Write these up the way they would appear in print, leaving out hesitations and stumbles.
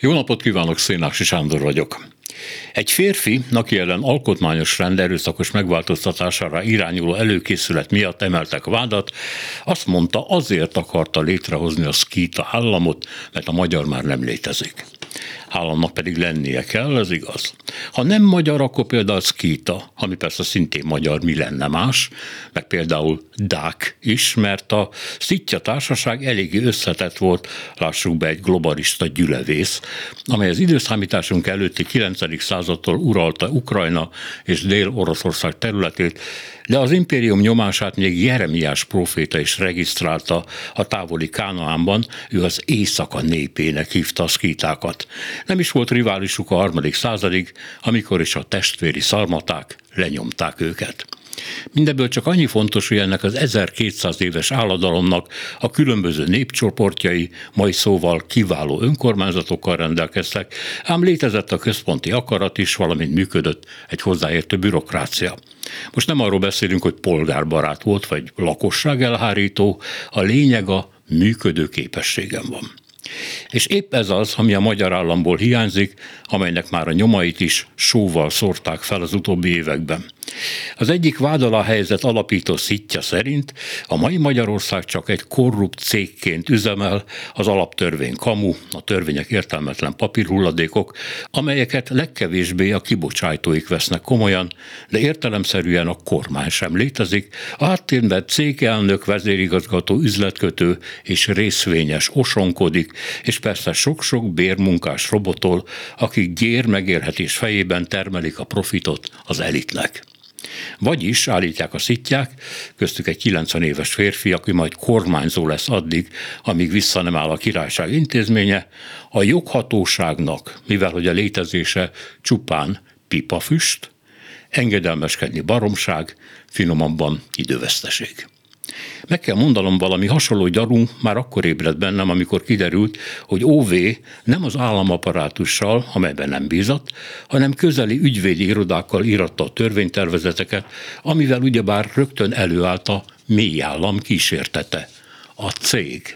Jó napot kívánok, Szénási Sándor vagyok. Egy férfi, aki ellen alkotmányos rend erőszakos megváltoztatására irányuló előkészület miatt emeltek vádat, azt mondta, azért akarta létrehozni a szkíta államot, mert a magyar már nem létezik. Államnak pedig lennie kell, ez igaz. Ha nem magyar, akkor például szkíta, ami persze szintén magyar, mi lenne más, meg például dák is, mert a szitja társaság eléggé összetett volt, lássuk be, egy globalista gyülevész, amely az időszámításunk előtti 9. századtól uralta Ukrajna és Dél-Oroszország területét, de az impérium nyomását még Jeremiás próféta is regisztrálta a távoli Kánaánban, ő az éjszaka népének hívta a szkítákat. Nem is volt riválisuk a 3. századig, amikor is a testvéri szarmaták lenyomták őket. Mindebből csak annyi fontos, hogy ennek az 1200 éves álladalomnak a különböző népcsoportjai, mai szóval kiváló önkormányzatokkal rendelkeztek, ám létezett a központi akarat is, valamint működött egy hozzáértő bürokrácia. Most nem arról beszélünk, hogy polgárbarát volt, vagy lakosságelhárító, a lényeg a működő képességem van. És épp ez az, ami a magyar államból hiányzik, amelynek már a nyomait is sóval szórták fel az utóbbi években. Az egyik vád alá helyezett alapító szitja szerint a mai Magyarország csak egy korrupt cégként üzemel, az alaptörvény kamu, a törvények értelmetlen papírhulladékok, amelyeket legkevésbé a kibocsátóik vesznek komolyan, de értelemszerűen a kormány sem létezik, a háttérben cégelnök, vezérigazgató, üzletkötő és részvényes osonkodik, és persze sok-sok bérmunkás robotol, akik gyér-megélhetés fejében termelik a profitot az elitnek. Vagyis, állítják a szitják, köztük egy 90 éves férfi, aki majd kormányzó lesz addig, amíg vissza nem áll a királyság intézménye, a joghatóságnak, mivel hogy a létezése csupán pipafüst, engedelmeskedni baromság, finomabban időveszteség. Meg kell mondanom, valami hasonló gyanú már akkor ébredt bennem, amikor kiderült, hogy OV nem az államaparátussal, amelyben nem bízott, hanem közeli ügyvédi irodákkal íratta a törvénytervezeteket, amivel ugyebár rögtön előállt a mély állam kísértete, a cég.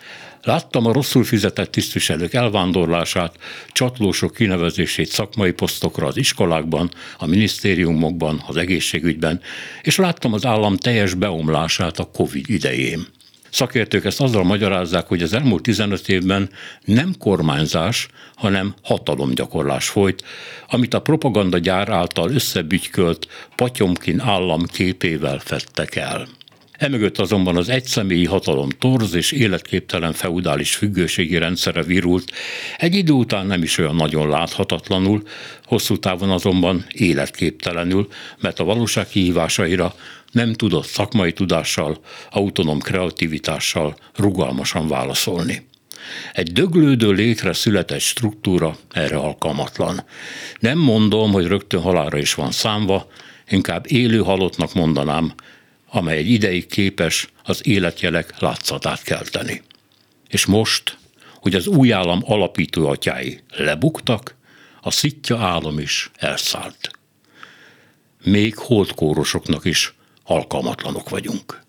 Láttam a rosszul fizetett tisztviselők elvándorlását, csatlósok kinevezését szakmai posztokra az iskolákban, a minisztériumokban, az egészségügyben, és láttam az állam teljes beomlását a Covid idején. Szakértők ezt azzal magyarázzák, hogy az elmúlt 15 évben nem kormányzás, hanem hatalomgyakorlás folyt, amit a propagandagyár által összebütykölt Potyomkin állam képével fedtek el. Emögött azonban az egyszemélyi hatalom torz és életképtelen feudális függőségi rendszere virult, egy idő után nem is olyan nagyon láthatatlanul, hosszú távon azonban életképtelenül, mert a valóság kihívásaira nem tudott szakmai tudással, autonóm kreativitással rugalmasan válaszolni. Egy döglődő létre született struktúra erre alkalmatlan. Nem mondom, hogy rögtön halálra is van számva, inkább élő halottnak mondanám, amely egy ideig képes az életjelek látszatát kelteni. És most, hogy az új állam alapító atyái lebuktak, a szitja állam is elszállt. Még holdkórosoknak is alkalmatlanok vagyunk.